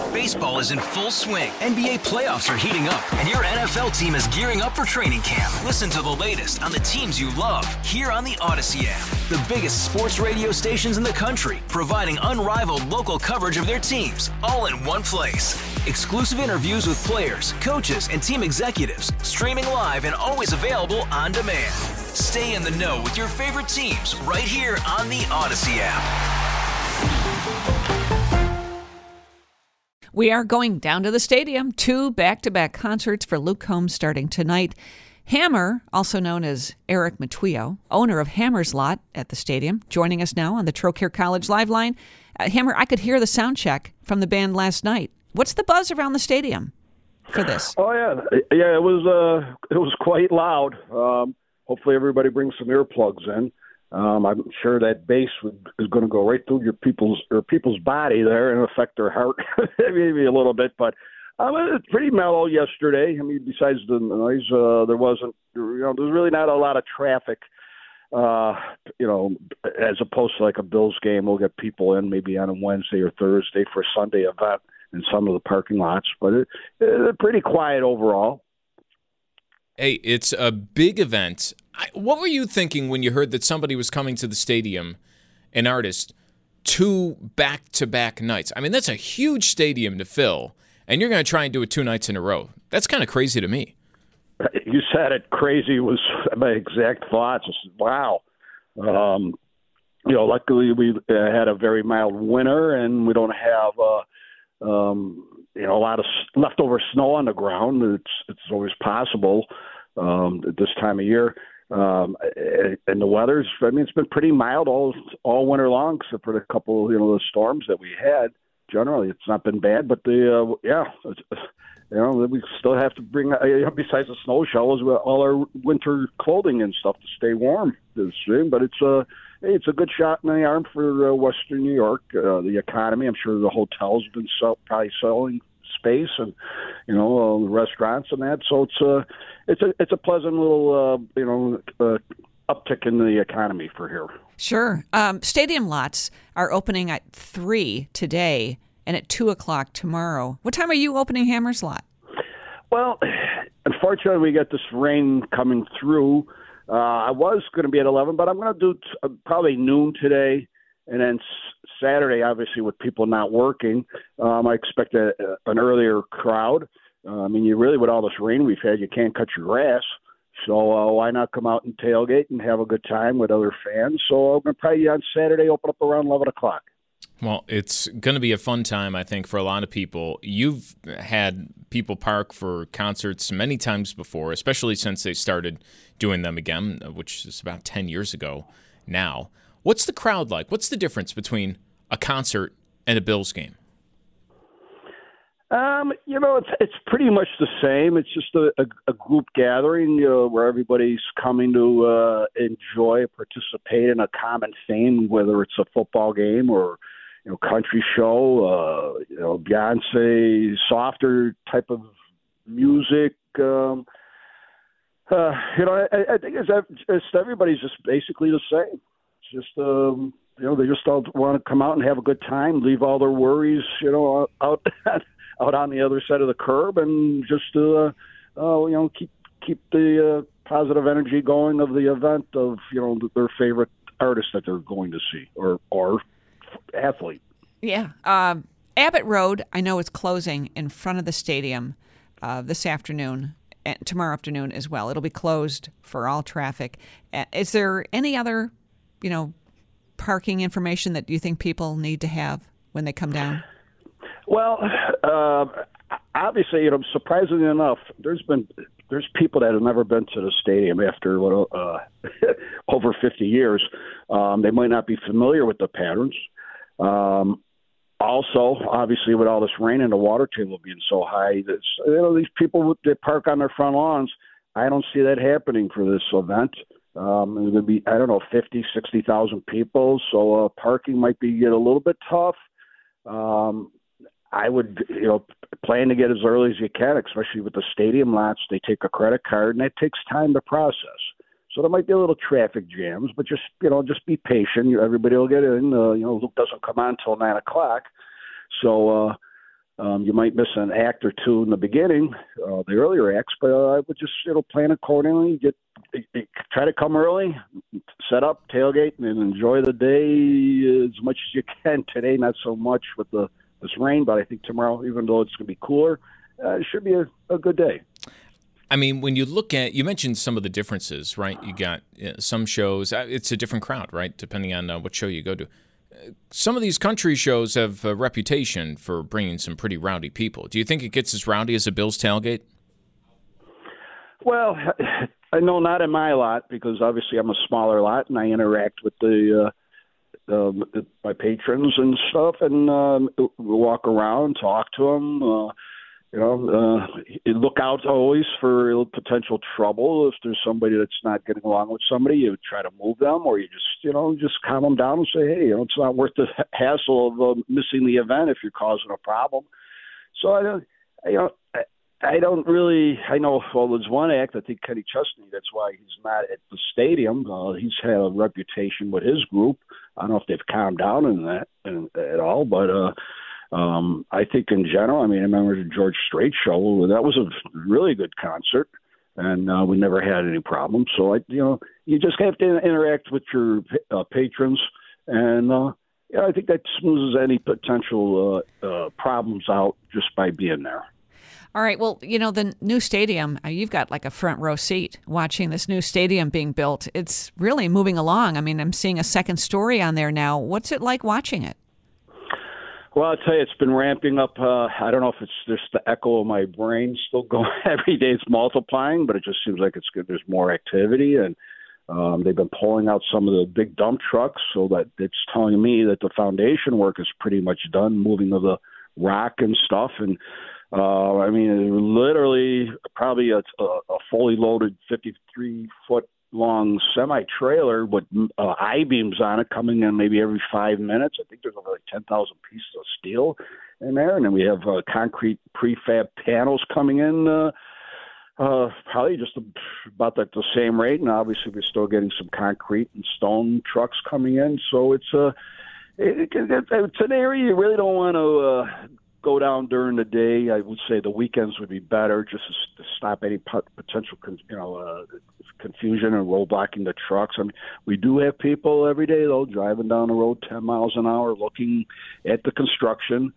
Baseball is in full swing. NBA playoffs are heating up, and your NFL team is gearing up for training camp. Listen to the latest on the teams you love here on the Odyssey app. The biggest sports radio stations in the country, providing unrivaled local coverage of their teams, all in one place. Exclusive interviews with players, coaches, and team executives, streaming live and always available on demand. Stay in the know with your favorite teams right here on the Odyssey app. We are going down to the stadium. 2 back-to-back concerts for Luke Combs starting tonight. Hammer, also known as Eric Matuio, owner of Hammer's Lot at the stadium, joining us now on the Trocaire College Live Line. Hammer, I could hear the sound check from the band last night. What's the buzz around the stadium for this? Oh, yeah. Yeah, it was quite loud. Hopefully everybody brings some earplugs in. I'm sure that bass is going to go right through your people's body there and affect their heart maybe a little bit. But it's pretty mellow yesterday. I mean, besides the noise, there's really not a lot of traffic. As opposed to like a Bills game, we'll get people in maybe on a Wednesday or Thursday for a Sunday event in some of the parking lots. But it's pretty quiet overall. Hey, it's a big event. What were you thinking when you heard that somebody was coming to the stadium, an artist, 2 back-to-back nights? I mean, that's a huge stadium to fill, and you're going to try and do it 2 nights in a row. That's kind of crazy to me. You said it. Crazy was my exact thoughts. Wow. Luckily we had a very mild winter, and we don't have a lot of leftover snow on the ground. It's always possible at this time of year. And the weather's, it's been pretty mild all winter long, except for the couple, the storms that we had. Generally, it's not been bad, but we still have to bring, besides the snow shovels, all our winter clothing and stuff to stay warm this spring. But it's a good shot in the arm for Western New York, the economy. I'm sure the hotels have been probably selling space and the restaurants and that. So it's a pleasant little uptick in the economy for here. Sure. Stadium lots are opening at 3 today and at 2 o'clock tomorrow. What time are you opening Hammer's Lot? Well, unfortunately, we got this rain coming through. I was going to be at 11, but I'm going to do probably noon today. And then Saturday, obviously, with people not working, I expect an earlier crowd. You really, with all this rain we've had, you can't cut your grass. So why not come out and tailgate and have a good time with other fans? So I'm going to probably on Saturday open up around 11 o'clock. Well, it's going to be a fun time, I think, for a lot of people. You've had people park for concerts many times before, especially since they started doing them again, which is about 10 years ago now. What's the crowd like? What's the difference between a concert and a Bills game? It's pretty much the same. It's just a group gathering where everybody's coming to enjoy, participate in a common theme, whether it's a football game or country show, Beyonce, softer type of music. I think it's everybody's just basically the same. It's just they just all want to come out and have a good time, leave all their worries, out on the other side of the curb, and just keep the positive energy going of the event of their favorite artist that they're going to see or athlete. Yeah. Abbott Road, I know, is closing in front of the stadium this afternoon and tomorrow afternoon as well. It'll be closed for all traffic. Is there any other, parking information that you think people need to have when they come down? Well, obviously, surprisingly enough, there's people that have never been to the stadium after over 50 years. They might not be familiar with the patterns. Also, obviously, with all this rain and the water table being so high, these people that park on their front lawns, I don't see that happening for this event. There's going to be, 50, 60,000 people, so parking might be a little bit tough. I would, plan to get as early as you can, especially with the stadium lots. They take a credit card, and that takes time to process. So there might be a little traffic jams, but just be patient. Everybody will get in. Luke doesn't come on until 9 o'clock. So You might miss an act or two in the beginning, the earlier acts, but I would just plan accordingly. Try to come early, set up, tailgate, and enjoy the day as much as you can. Today, not so much with this rain, but I think tomorrow, even though it's going to be cooler, it should be a good day. I mean, when you look at, you mentioned some of the differences, right? You got some shows, it's a different crowd, right? Depending on what show you go to. Some of these country shows have a reputation for bringing some pretty rowdy people. Do you think it gets as rowdy as a Bills tailgate? Well, I know not in my lot, because obviously I'm a smaller lot and I interact with my patrons and stuff, and we walk around, talk to them. You look out always for potential trouble. If there's somebody that's not getting along with somebody, you try to move them, or you just calm them down and say, hey, it's not worth the hassle of missing the event if you're causing a problem. So I don't really. I know. Well, there's one act. I think Kenny Chesney. That's why he's not at the stadium. He's had a reputation with his group. I don't know if they've calmed down in that at all, but. I think in general, I remember the George Strait show. That was a really good concert, and we never had any problems. So, you just have to interact with your patrons, and I think that smooths any potential problems out just by being there. All right. Well, the new stadium, you've got like a front row seat watching this new stadium being built. It's really moving along. I'm seeing a second story on there now. What's it like watching it? Well, I'll tell you, it's been ramping up. I don't know if it's just the echo of my brain still going. Every day it's multiplying, but it just seems like it's good. There's more activity, and they've been pulling out some of the big dump trucks, so that it's telling me that the foundation work is pretty much done, moving of the rock and stuff. And literally probably a fully loaded 53-foot long semi-trailer with I-beams on it coming in maybe every 5 minutes. I think there's over like 10,000 pieces of steel in there. And then we have concrete prefab panels coming in probably just about at the same rate. And obviously we're still getting some concrete and stone trucks coming in. So it's an area you really don't want to go down during the day. I would say the weekends would be better, just to stop any potential confusion and roadblocking the trucks. We do have people every day, though, driving down the road 10 miles an hour looking at the construction.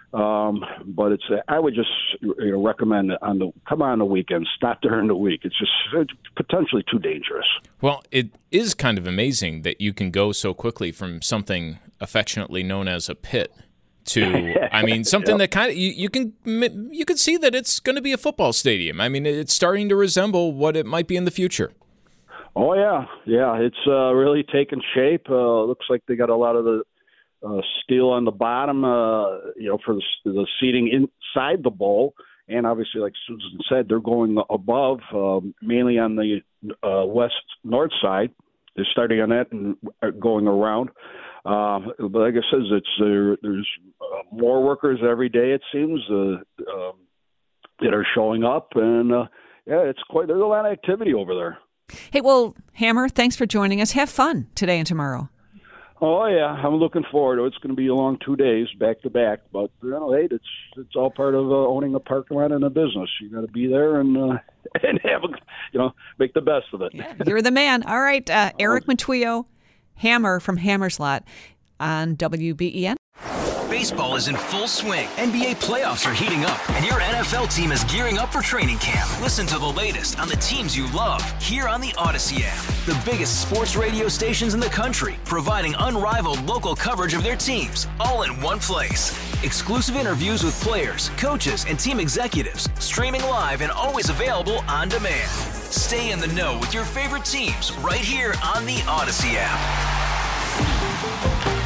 But I would just recommend come on the weekends, not during the week. It's potentially too dangerous. Well, it is kind of amazing that you can go so quickly from something affectionately known as a pit to, something that kind of you can see that it's going to be a football stadium. It's starting to resemble what it might be in the future. Oh yeah, it's really taken shape. Looks like they got a lot of the steel on the bottom, for the seating inside the bowl, and obviously, like Susan said, they're going above, mainly on the west-north side. They're starting on that and going around. But like I said, there's more workers every day, it seems, that are showing up, and there's a lot of activity over there. Hey, well, Hammer, thanks for joining us. Have fun today and tomorrow. Oh yeah, I'm looking forward to it. It's going to be a long 2 days back to back, but hey, it's all part of owning a parking lot and a business. You got to be there and have make the best of it. Yeah, you're the man. All right, Eric Matuio, Hammer from Hammer's Lot on WBEN. Baseball is in full swing. NBA playoffs are heating up, and your NFL team is gearing up for training camp. Listen to the latest on the teams you love here on the Odyssey app. The biggest sports radio stations in the country, providing unrivaled local coverage of their teams, all in one place. Exclusive interviews with players, coaches, and team executives, streaming live and always available on demand. Stay in the know with your favorite teams right here on the Odyssey app.